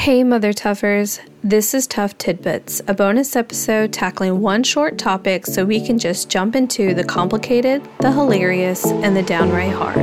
Hey Mother Tuffers, this is Tough Tidbits, a bonus episode tackling one short topic so we can just jump into the complicated, the hilarious, and the downright hard.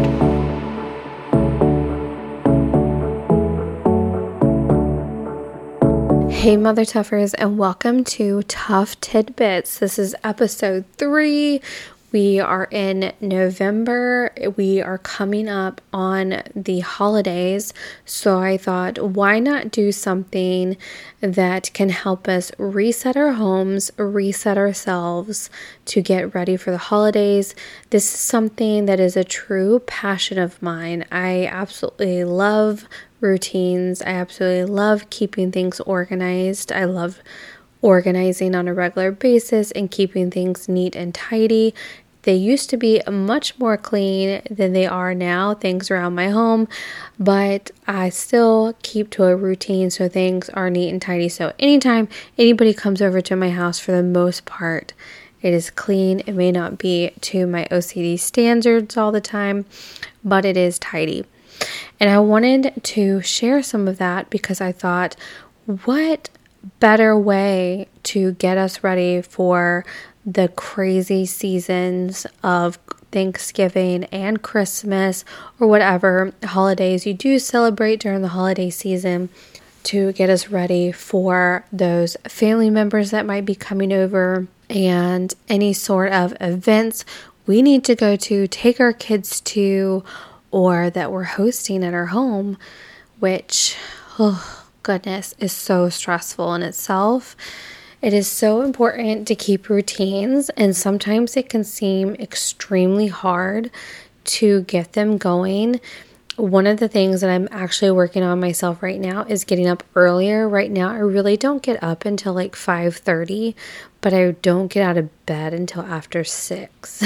Hey Mother Tuffers, and welcome to Tough Tidbits. This is episode 3. We are in November. We are coming up on the holidays. So I thought, why not do something that can help us reset our homes, reset ourselves to get ready for the holidays. This is something that is a true passion of mine. I absolutely love routines. I absolutely love keeping things organized. I love organizing on a regular basis and keeping things neat and tidy. They used to be much more clean than they are now, things around my home, but I still keep to a routine so things are neat and tidy. So anytime anybody comes over to my house, for the most part, it is clean. It may not be to my OCD standards all the time, but it is tidy. And I wanted to share some of that because I thought, what better way to get us ready for the crazy seasons of Thanksgiving and Christmas or whatever holidays you do celebrate during the holiday season, to get us ready for those family members that might be coming over and any sort of events we need to go to, take our kids to, or that we're hosting at our home, which, oh goodness, is so stressful in itself. It is so important to keep routines, and sometimes it can seem extremely hard to get them going. One of the things that I'm actually working on myself right now is getting up earlier. Right now, I really don't get up until like 5:30, but I don't get out of bed until after 6.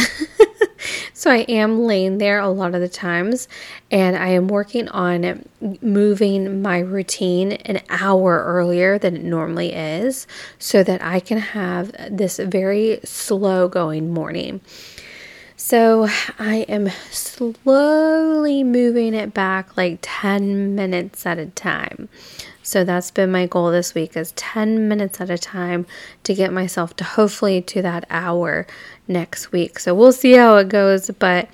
So I am laying there a lot of the times, and I am working on moving my routine an hour earlier than it normally is so that I can have this very slow going morning. So I am slowly moving it back like 10 minutes at a time. So that's been my goal this week, is 10 minutes at a time to get myself to hopefully to that hour next week. So we'll see how it goes, but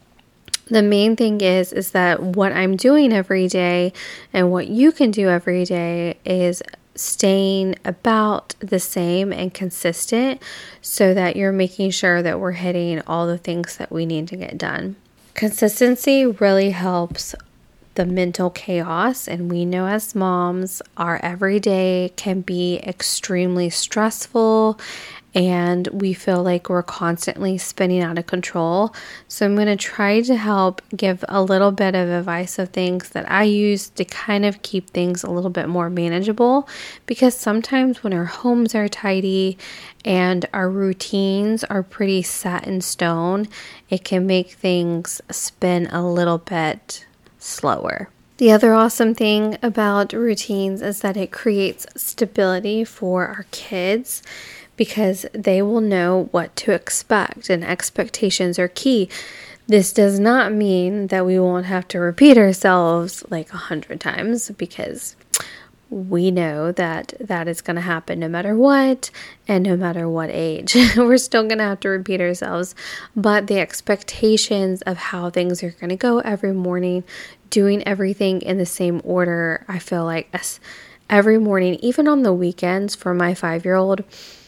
the main thing is that what I'm doing every day and what you can do every day is staying about the same and consistent so that you're making sure that we're hitting all the things that we need to get done. Consistency really helps the mental chaos, and we know as moms, our everyday can be extremely stressful and we feel like we're constantly spinning out of control. So I'm going to try to help give a little bit of advice of things that I use to kind of keep things a little bit more manageable, because sometimes when our homes are tidy and our routines are pretty set in stone, it can make things spin a little bit slower. The other awesome thing about routines is that it creates stability for our kids, because they will know what to expect, and expectations are key. This does not mean that we won't have to repeat ourselves like 100 times, because we know that that is going to happen no matter what and no matter what age. We're still going to have to repeat ourselves, but the expectations of how things are going to go every morning, doing everything in the same order, I feel like every morning, even on the weekends for my 5-year-old,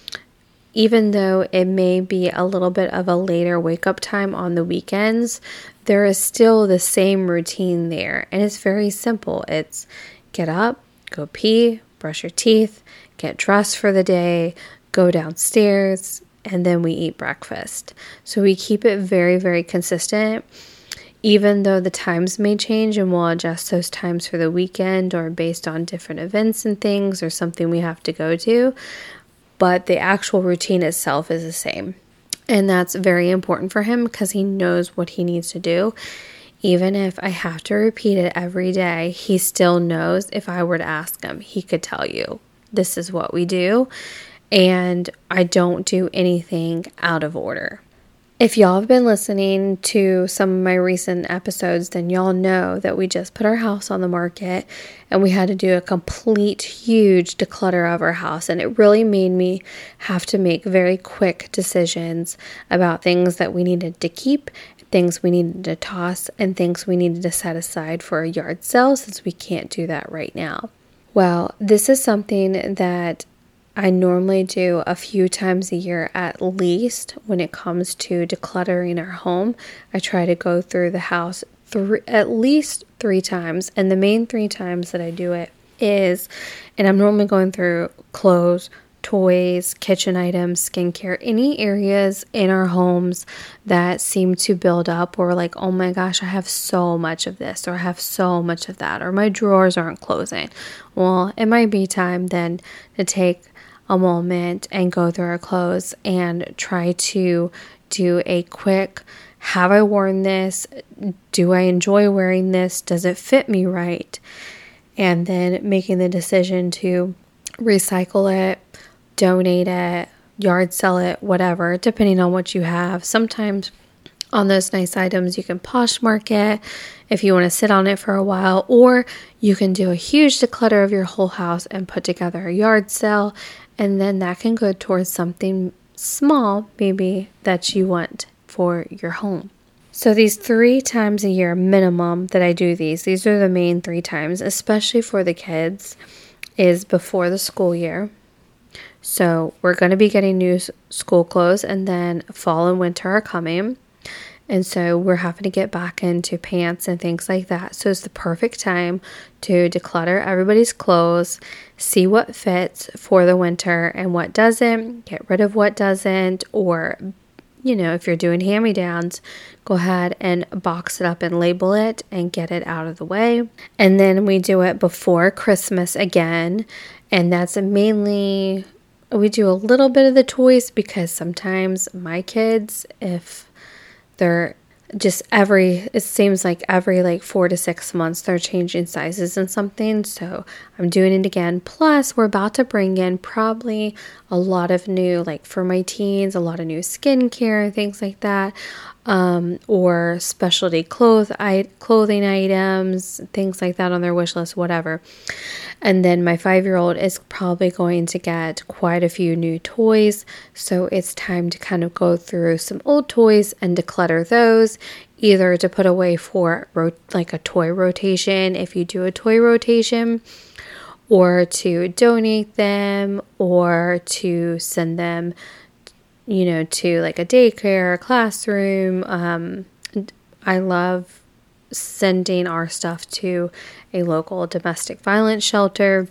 even though it may be a little bit of a later wake up time on the weekends, there is still the same routine there. And it's very simple. It's get up, go pee, brush your teeth, get dressed for the day, go downstairs, and then we eat breakfast. So we keep it very, very consistent, even though the times may change, and we'll adjust those times for the weekend or based on different events and things or something we have to go to. But the actual routine itself is the same. And that's very important for him because he knows what he needs to do. Even if I have to repeat it every day, he still knows. If I were to ask him, he could tell you, this is what we do. And I don't do anything out of order. If y'all have been listening to some of my recent episodes, then y'all know that we just put our house on the market and we had to do a complete huge declutter of our house. And it really made me have to make very quick decisions about things that we needed to keep, things we needed to toss, and things we needed to set aside for a yard sale since we can't do that right now. Well, this is something that I normally do a few times a year at least when it comes to decluttering our home. I try to go through the house at least 3 times. And the main 3 times that I do it is, and I'm normally going through clothes, toys, kitchen items, skincare, any areas in our homes that seem to build up or like, oh my gosh, I have so much of this or I have so much of that or my drawers aren't closing. Well, it might be time then to take a moment and go through our clothes and try to do a quick, have I worn this? Do I enjoy wearing this? Does it fit me right? And then making the decision to recycle it, donate it, yard sell it, whatever, depending on what you have. Sometimes on those nice items, you can Poshmark it if you want to sit on it for a while, or you can do a huge declutter of your whole house and put together a yard sale, and then that can go towards something small, maybe, that you want for your home. So these 3 times a year minimum that I do these are the main 3 times, especially for the kids, is before the school year. So we're going to be getting new school clothes, and then fall and winter are coming. And so we're having to get back into pants and things like that. So it's the perfect time to declutter everybody's clothes, see what fits for the winter and what doesn't, get rid of what doesn't, or, if you're doing hand-me-downs, go ahead and box it up and label it and get it out of the way. And then we do it before Christmas again. And that's mainly, we do a little bit of the toys because sometimes my kids, if they're just it seems like every 4 to 6 months they're changing sizes and something. So I'm doing it again. Plus we're about to bring in probably a lot of new, for my teens, a lot of new skincare and things like that. Or specialty clothing items, things like that on their wish list, whatever. And then my 5-year-old is probably going to get quite a few new toys. So it's time to kind of go through some old toys and declutter those, either to put away for a toy rotation, if you do a toy rotation, or to donate them, or to send them to a daycare, classroom. I love sending our stuff to a local domestic violence shelter.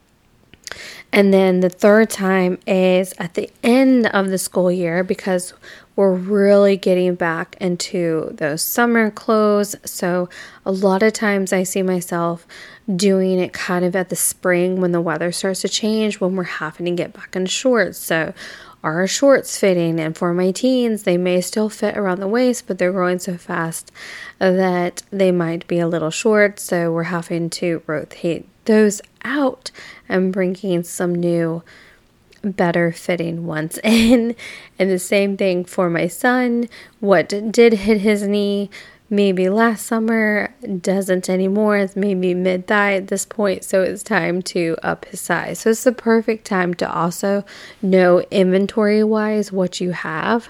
And then the 3rd time is at the end of the school year, because we're really getting back into those summer clothes. So a lot of times I see myself doing it kind of at the spring when the weather starts to change, when we're having to get back into shorts. So are our shorts fitting? And for my teens, they may still fit around the waist, but they're growing so fast that they might be a little short. So we're having to rotate those out and bringing some new, better fitting ones in. And the same thing for my son. What did hit his knee maybe last summer doesn't anymore. It's maybe mid-thigh at this point, so it's time to up his size. So it's the perfect time to also know inventory-wise what you have.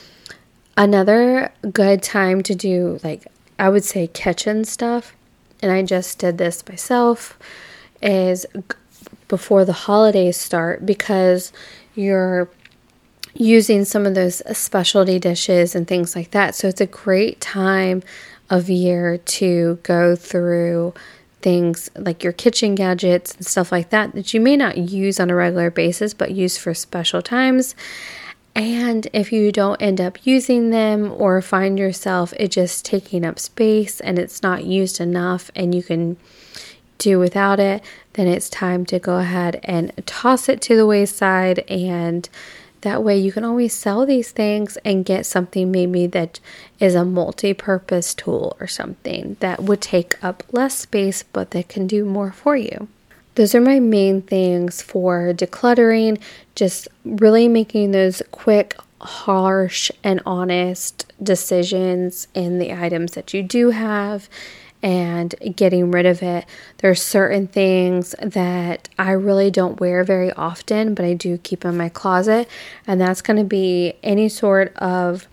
Another good time to do, I would say kitchen stuff, and I just did this myself, is before the holidays start, because you're using some of those specialty dishes and things like that. So it's a great time of year to go through things like your kitchen gadgets and stuff like that you may not use on a regular basis, but use for special times. And if you don't end up using them or find yourself it just taking up space and it's not used enough and you can do without it, then it's time to go ahead and toss it to the wayside, and that way you can always sell these things and get something maybe that is a multi-purpose tool or something that would take up less space but that can do more for you. Those are my main things for decluttering, just really making those quick harsh and honest decisions in the items that you do have and getting rid of it. There's certain things that I really don't wear very often, but I do keep in my closet, and that's going to be any sort of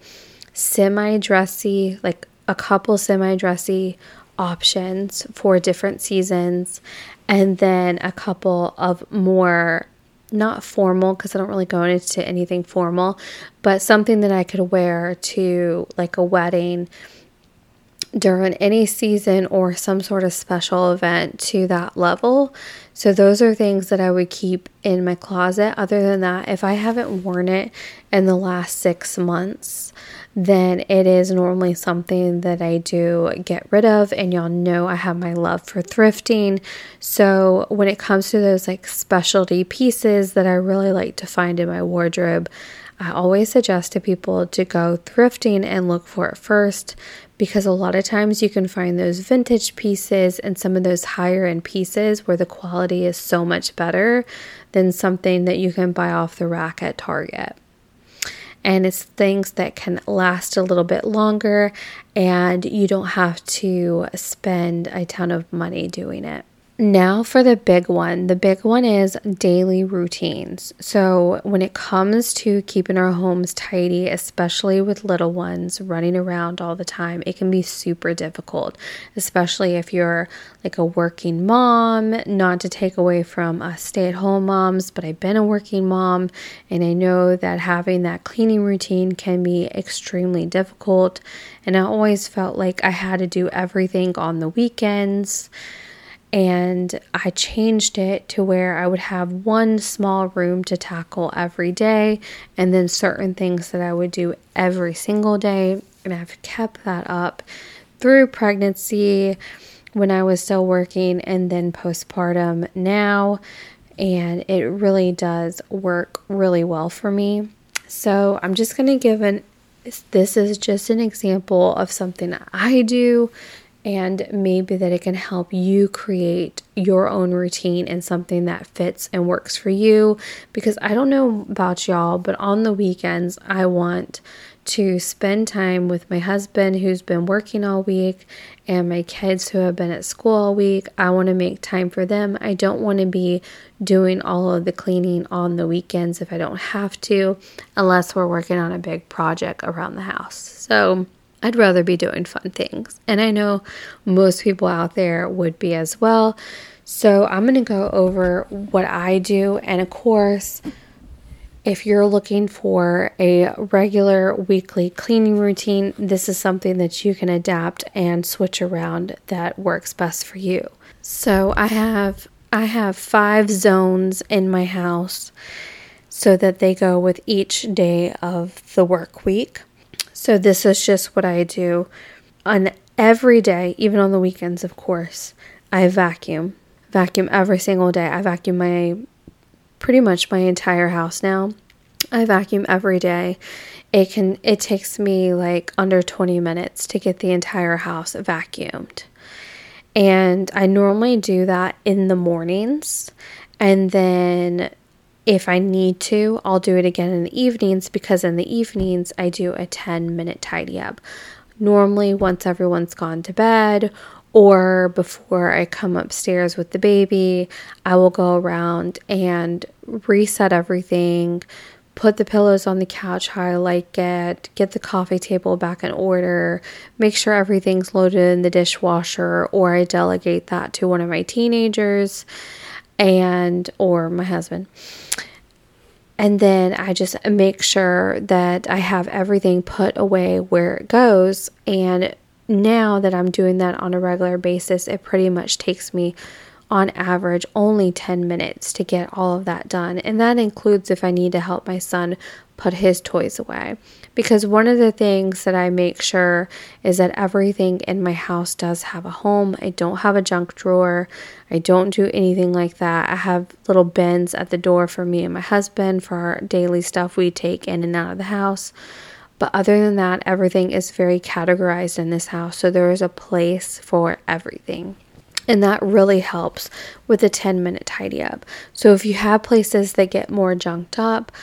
semi-dressy, like a couple semi-dressy options for different seasons, and then a couple of more not formal, because I don't really go into anything formal, but something that I could wear to like a wedding during any season or some sort of special event to that level. So those are things that I would keep in my closet. Other than that, if I haven't worn it in the last 6 months, then it is normally something that I do get rid of. And y'all know I have my love for thrifting. So when it comes to those like specialty pieces that I really like to find in my wardrobe, I always suggest to people to go thrifting and look for it first, because a lot of times you can find those vintage pieces and some of those higher end pieces where the quality is so much better than something that you can buy off the rack at Target. And it's things that can last a little bit longer, and you don't have to spend a ton of money doing it. Now for the big one. The big one is daily routines. So when it comes to keeping our homes tidy, especially with little ones running around all the time, it can be super difficult, especially if you're like a working mom. Not to take away from us stay-at-home moms, but I've been a working mom, and I know that having that cleaning routine can be extremely difficult. And I always felt like I had to do everything on the weekends. And I changed it to where I would have one small room to tackle every day, and then certain things that I would do every single day. And I've kept that up through pregnancy, when I was still working, and then postpartum now. And it really does work really well for me. So I'm just going to give this is just an example of something I do, and maybe that it can help you create your own routine and something that fits and works for you. Because I don't know about y'all, but on the weekends, I want to spend time with my husband who's been working all week and my kids who have been at school all week. I want to make time for them. I don't want to be doing all of the cleaning on the weekends if I don't have to, unless we're working on a big project around the house. So I'd rather be doing fun things. And I know most people out there would be as well. So I'm going to go over what I do. And of course, if you're looking for a regular weekly cleaning routine, this is something that you can adapt and switch around that works best for you. So I have 5 zones in my house so that they go with each day of the work week. So this is just what I do on every day, even on the weekends, of course. I vacuum every single day. I vacuum pretty much my entire house now. I vacuum every day. It takes me like under 20 minutes to get the entire house vacuumed. And I normally do that in the mornings, and then if I need to, I'll do it again in the evenings, because in the evenings I do a 10-minute tidy up. Normally once everyone's gone to bed, or before I come upstairs with the baby, I will go around and reset everything, put the pillows on the couch how I like it, get the coffee table back in order, make sure everything's loaded in the dishwasher, or I delegate that to one of my teenagers or my husband. And then I just make sure that I have everything put away where it goes. And now that I'm doing that on a regular basis, it pretty much takes me on average only 10 minutes to get all of that done. And that includes if I need to help my son put his toys away. Because one of the things that I make sure is that everything in my house does have a home. I don't have a junk drawer. I don't do anything like that. I have little bins at the door for me and my husband for our daily stuff we take in and out of the house. But other than that, everything is very categorized in this house. So there is a place for everything. And that really helps with a 10-minute tidy up. So if you have places that get more junked up,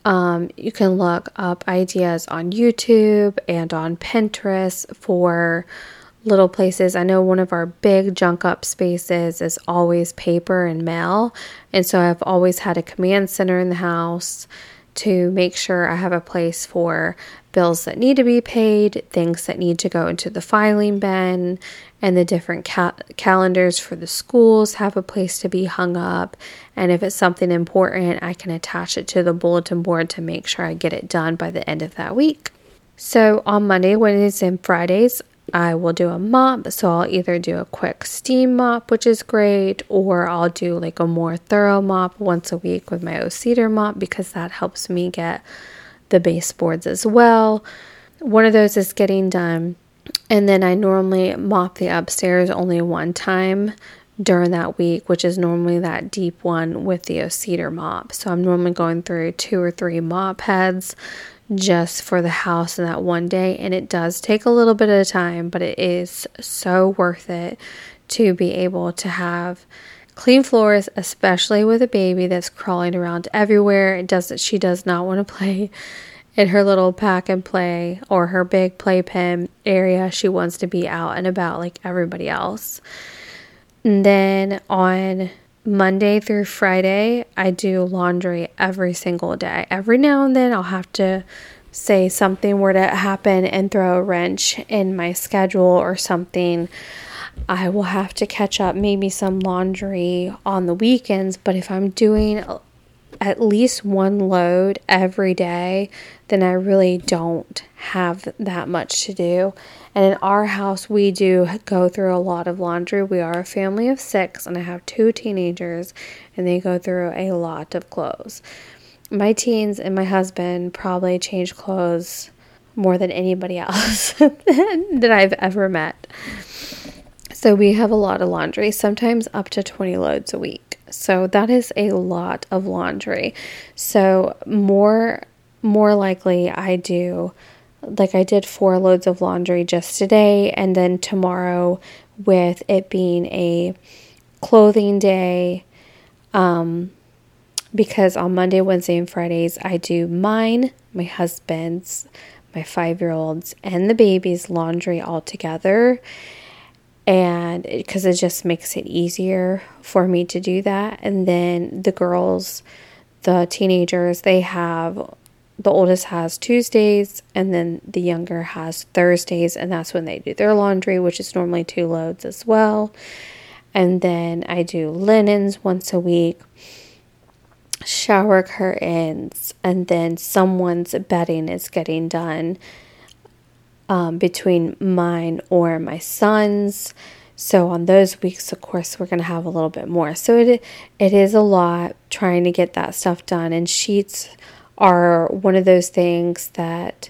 You can look up ideas on YouTube and on Pinterest for little places. I know one of our big junk up spaces is always paper and mail. And so I've always had a command center in the house to make sure I have a place for bills that need to be paid, things that need to go into the filing bin, and the different calendars for the schools have a place to be hung up. And if it's something important, I can attach it to the bulletin board to make sure I get it done by the end of that week. So on Monday, Wednesdays, and Fridays, I will do a mop. So I'll either do a quick steam mop, which is great, or I'll do like a more thorough mop once a week with my O-Cedar mop because that helps me get the baseboards as well. One of those is getting done. And then I normally mop the upstairs only one time during that week, which is normally that deep one with the O-Cedar mop. So I'm normally going through 2 or 3 mop heads just for the house in that one day, and it does take a little bit of time, but it is so worth it to be able to have clean floors, especially with a baby that's crawling around everywhere. She does not want to play in her little pack and play or her big playpen area. She wants to be out and about like everybody else. And then on Monday through Friday, I do laundry every single day. Every now and then I'll have to say something were to happen and throw a wrench in my schedule or something. I will have to catch up maybe some laundry on the weekends, but if I'm doing at least one load every day, then I really don't have that much to do. And in our house, we do go through a lot of laundry. We are a family of 6, and I have 2 teenagers, and they go through a lot of clothes. My teens and my husband probably change clothes more than anybody else that I've ever met. So we have a lot of laundry, sometimes up to 20 loads a week. So that is a lot of laundry. So more likely I do, like I did 4 loads of laundry just today, and then tomorrow with it being a clothing day, because on Monday, Wednesday, and Fridays I do mine, my husband's, my 5-year-old's, and the baby's laundry all together. And because it just makes it easier for me to do that. And then the girls, the teenagers, the oldest has Tuesdays, and then the younger has Thursdays, and that's when they do their laundry, which is normally 2 loads as well. And then I do linens once a week, shower curtains, and then someone's bedding is getting done between mine or my son's. So on those weeks, of course, we're going to have a little bit more. So it is a lot trying to get that stuff done. And sheets are one of those things that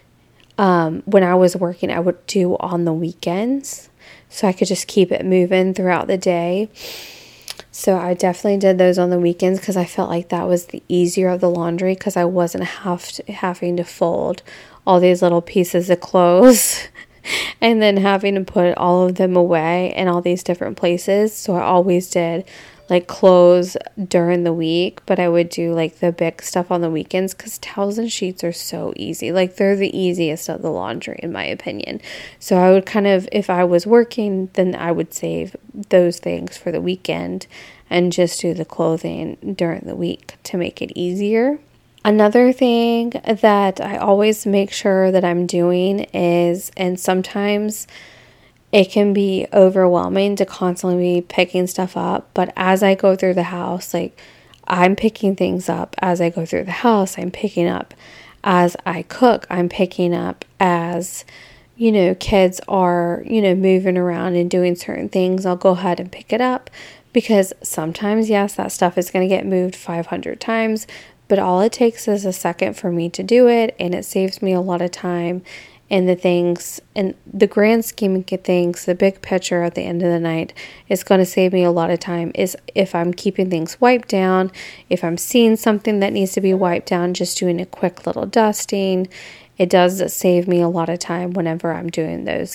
when I was working, I would do on the weekends, so I could just keep it moving throughout the day. So I definitely did those on the weekends because I felt like that was the easier of the laundry, because I wasn't having to fold all these little pieces of clothes and then having to put all of them away in all these different places. So I always did like clothes during the week, but I would do like the big stuff on the weekends because towels and sheets are so easy. Like they're the easiest of the laundry in my opinion. So I would kind of, if I was working, then I would save those things for the weekend and just do the clothing during the week to make it easier. Another thing that I always make sure that I'm doing is, and sometimes it can be overwhelming to constantly be picking stuff up, but as I go through the house, like I'm picking things up as I go through the house. I'm picking up as I cook. I'm picking up as, kids are, moving around and doing certain things. I'll go ahead and pick it up because sometimes, yes, that stuff is going to get moved 500 times, but all it takes is a second for me to do it, and it saves me a lot of time. And the things, and the grand scheme of things, the big picture at the end of the night is going to save me a lot of time is if I'm keeping things wiped down, if I'm seeing something that needs to be wiped down, just doing a quick little dusting. It does save me a lot of time whenever I'm doing those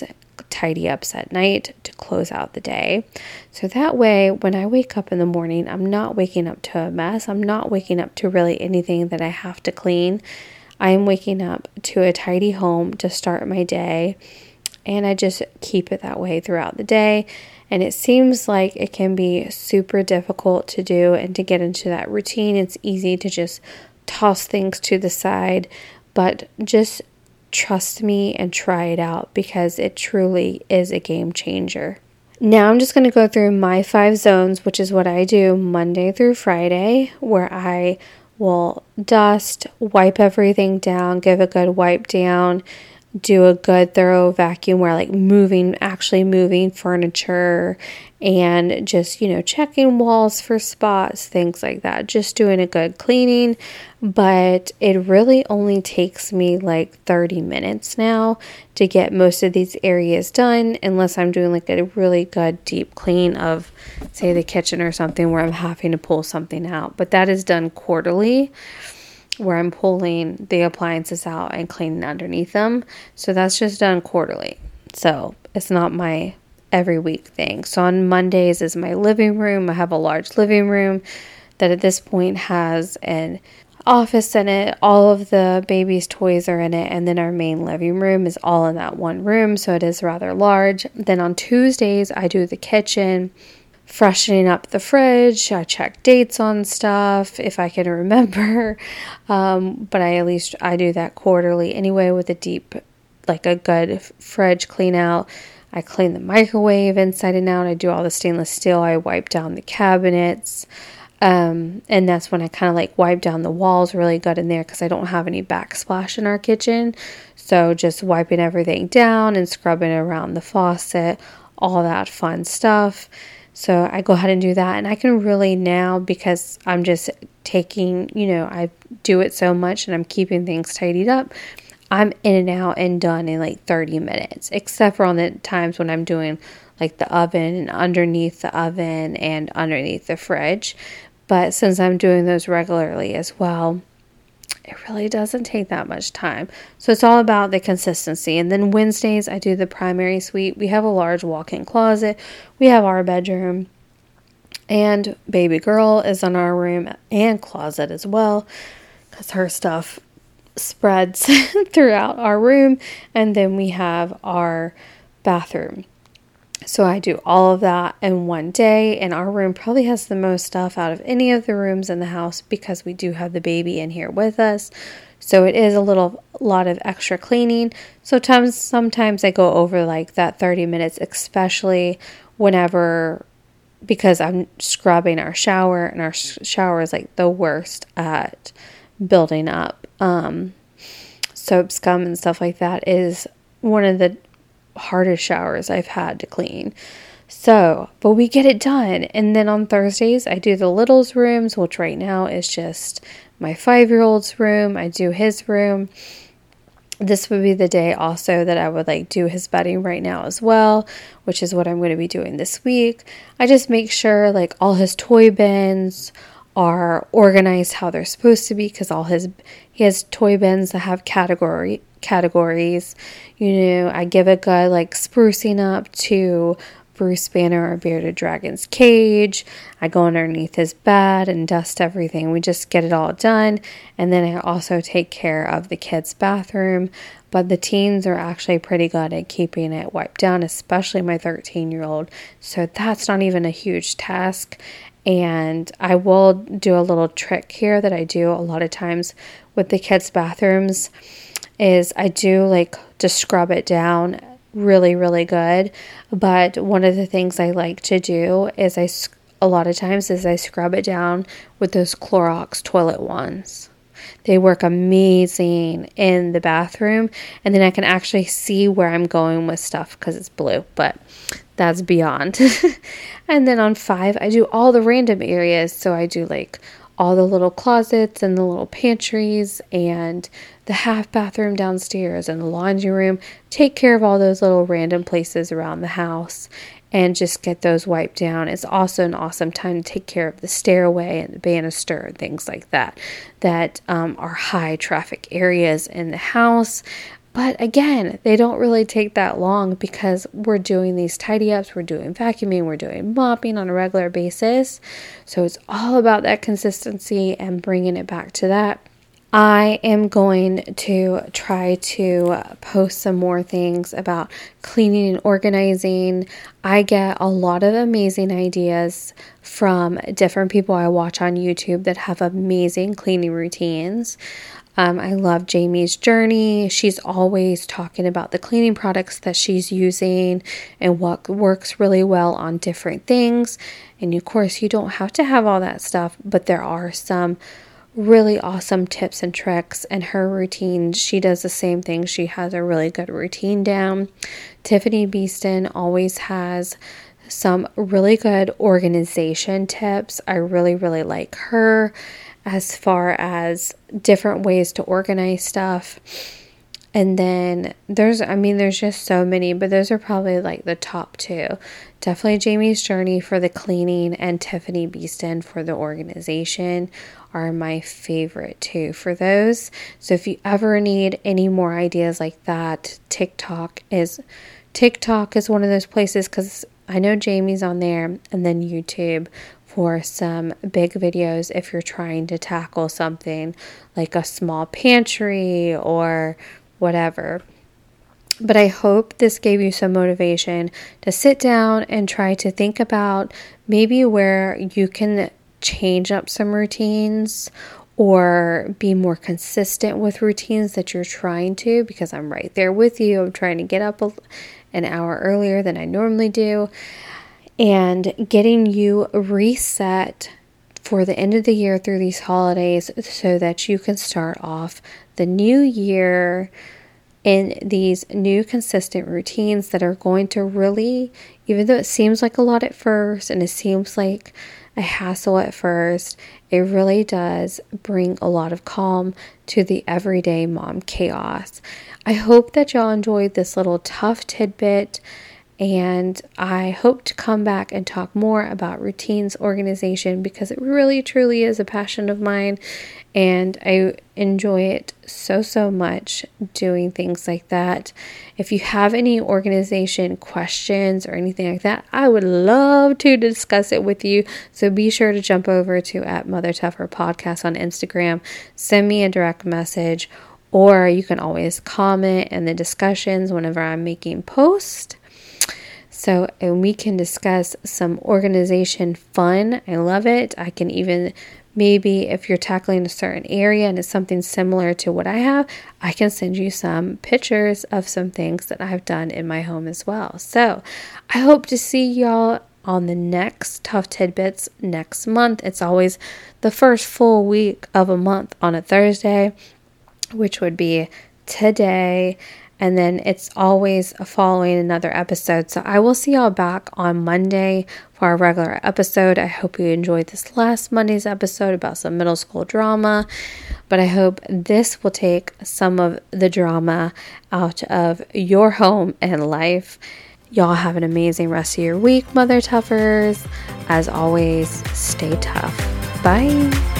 tidy ups at night to close out the day. So that way, when I wake up in the morning, I'm not waking up to a mess. I'm not waking up to really anything that I have to clean. I'm waking up to a tidy home to start my day, and I just keep it that way throughout the day. And it seems like it can be super difficult to do and to get into that routine. It's easy to just toss things to the side, but just trust me and try it out because it truly is a game changer. Now I'm just going to go through my 5 zones, which is what I do Monday through Friday, where I will dust, wipe everything down, give a good wipe down, do a good thorough vacuum where actually moving furniture and just, checking walls for spots, things like that. Just doing a good cleaning. But it really only takes me 30 minutes now to get most of these areas done, unless I'm doing a really good deep clean of, say, the kitchen or something where I'm having to pull something out. But that is done quarterly, where I'm pulling the appliances out and cleaning underneath them. So that's just done quarterly. So it's not my every week thing. So on Mondays is my living room. I have a large living room that at this point has an office in it. All of the baby's toys are in it. And then our main living room is all in that one room. So it is rather large. Then on Tuesdays, I do the kitchen, freshening up the fridge. I check dates on stuff if I can remember. But I do that quarterly anyway with a deep, a good fridge clean out. I clean the microwave inside and out. I do all the stainless steel. I wipe down the cabinets. And that's when I kind of wipe down the walls really good in there because I don't have any backsplash in our kitchen. So just wiping everything down and scrubbing around the faucet, all that fun stuff. So I go ahead and do that. And I can really now, because I'm just taking, I do it so much and I'm keeping things tidied up, I'm in and out and done in 30 minutes, except for on the times when I'm doing the oven and underneath the oven and underneath the fridge. But since I'm doing those regularly as well, it really doesn't take that much time. So it's all about the consistency. And then Wednesdays, I do the primary suite. We have a large walk-in closet. We have our bedroom. And baby girl is in our room and closet as well, because her stuff spreads throughout our room. And then we have our bathroom. So I do all of that in one day, and our room probably has the most stuff out of any of the rooms in the house because we do have the baby in here with us. So it is a lot of extra cleaning. Sometimes I go over that 30 minutes, especially because I'm scrubbing our shower, and our shower is the worst at building up. Soap scum and stuff like that is one of the hardest showers I've had to clean. So, but we get it done. And then on Thursdays, I do the littles rooms, which right now is just my 5-year-old's room. I do his room. This would be the day also that I would do his bedding right now as well, which is what I'm going to be doing this week. I just make sure all his toy bins are organized how they're supposed to be, because he has toy bins that have categories. I give a good sprucing up to Bruce Banner or Bearded Dragon's cage. I go underneath his bed and dust everything. We just get it all done. And then I also take care of the kids' bathroom. But the teens are actually pretty good at keeping it wiped down, especially my 13-year-old. So that's not even a huge task. And I will do a little trick here that I do a lot of times with the kids' bathrooms is I do to scrub it down really, really good. But one of the things I like to do is I scrub it down with those Clorox toilet wands. They work amazing in the bathroom, and then I can actually see where I'm going with stuff because it's blue, but that's beyond. And then on 5, I do all the random areas. So I do all the little closets and the little pantries and the half bathroom downstairs and the laundry room. Take care of all those little random places around the house and just get those wiped down. It's also an awesome time to take care of the stairway and the banister and things like that are high traffic areas in the house. But again, they don't really take that long because we're doing these tidy ups, we're doing vacuuming, we're doing mopping on a regular basis. So it's all about that consistency and bringing it back to that. I am going to try to post some more things about cleaning and organizing. I get a lot of amazing ideas from different people I watch on YouTube that have amazing cleaning routines. I love Jamie's journey. She's always talking about the cleaning products that she's using and what works really well on different things. And of course, you don't have to have all that stuff, but there are some really awesome tips and tricks in her routine. She does the same thing. She has a really good routine down. Tiffany Beeston always has some really good organization tips. I really, really like her as far as different ways to organize stuff. And then there's just so many, but those are probably like the top two. Definitely Jamie's Journey for the cleaning and Tiffany Beeston for the organization are my favorite two for those. So if you ever need any more ideas like that, TikTok is one of those places, because I know Jamie's on there, and then YouTube for some big videos if you're trying to tackle something like a small pantry or whatever. But I hope this gave you some motivation to sit down and try to think about maybe where you can change up some routines or be more consistent with routines that you're trying to, because I'm right there with you. I'm trying to get up an hour earlier than I normally do, and getting you reset for the end of the year through these holidays so that you can start off the new year in these new consistent routines that are going to really, even though it seems like a lot at first and it seems like a hassle at first, it really does bring a lot of calm to the everyday mom chaos. I hope that y'all enjoyed this little tough tidbit, and I hope to come back and talk more about routines organization, because it really truly is a passion of mine, and I enjoy it so much doing things like that. If you have any organization questions or anything like that, I would love to discuss it with you. So be sure to jump over to @MotherTougherPodcast on Instagram, send me a direct message, or you can always comment in the discussions whenever I'm making posts. So, and we can discuss some organization fun. I love it. I can even, maybe if you're tackling a certain area and it's something similar to what I have, I can send you some pictures of some things that I've done in my home as well. So I hope to see y'all on the next Tough Tidbits next month. It's always the first full week of a month on a Thursday, which would be today. And then it's always following another episode. So I will see y'all back on Monday for our regular episode. I hope you enjoyed this last Monday's episode about some middle school drama. But I hope this will take some of the drama out of your home and life. Y'all have an amazing rest of your week, Mother Toughers. As always, stay tough. Bye.